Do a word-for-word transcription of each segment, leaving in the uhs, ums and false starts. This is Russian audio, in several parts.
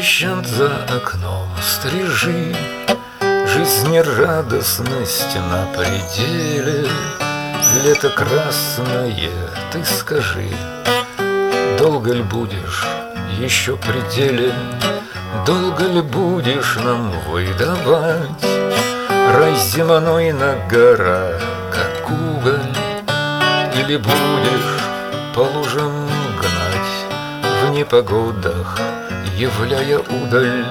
Трещат за окном стрижи, жизнерадостность на пределе. Лето красное, ты скажи, долго ли будешь еще при деле? Долго ли будешь нам выдавать рай земной на горах, как уголь? Или будешь по лужам гнать в непогодах, являя удаль?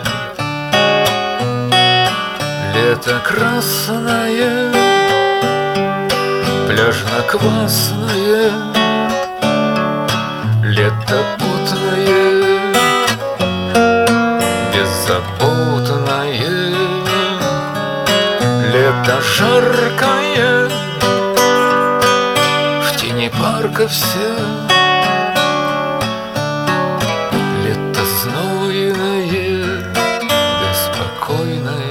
Лето красное, пляжно-квасное, лето потное, беззаботное, лето жаркое, в тени парка все. Лето знойное, беспокойное.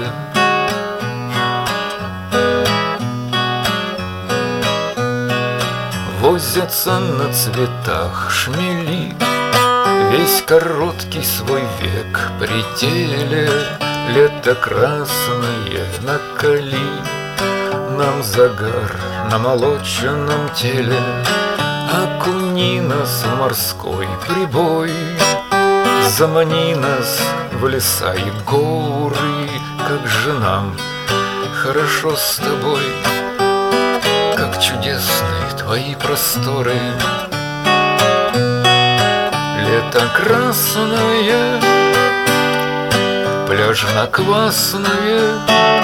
Возятся на цветах шмели, весь короткий свой век пределе. Лето красное, накали нам загар на молоченном теле. Окуни нас в морской прибой, замани нас в леса и горы. Как же нам хорошо с тобой, как чудесны твои просторы. Лето красное, пляжно-квасное,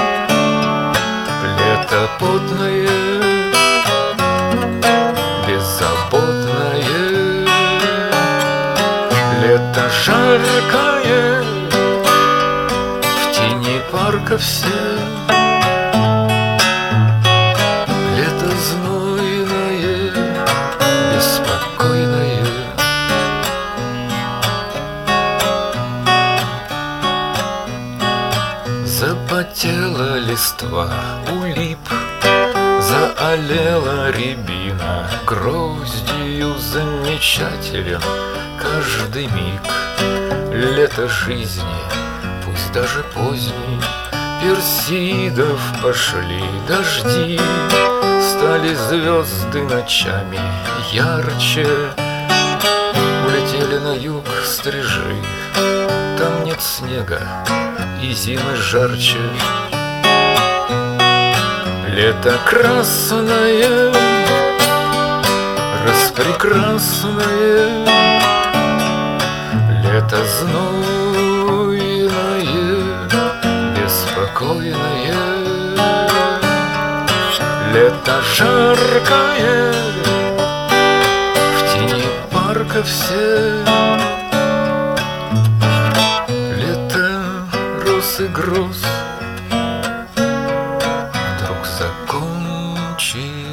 лето потное, беззаботное, лето жаркое, в тени парка все. Лето знойное, беспокойное. Запотела листва у лип, заолела рябина, гроздью замечателен каждый миг. Лето жизни, пусть даже поздний, персидов пошли дожди, стали звезды ночами ярче, улетели на юг стрижи. Там нет снега и зимы жарче. Лето красное, распрекрасное, лето знойное, беспокойное, лето жаркое, в тени парка все. Лето роз и гроз вдруг закончилось.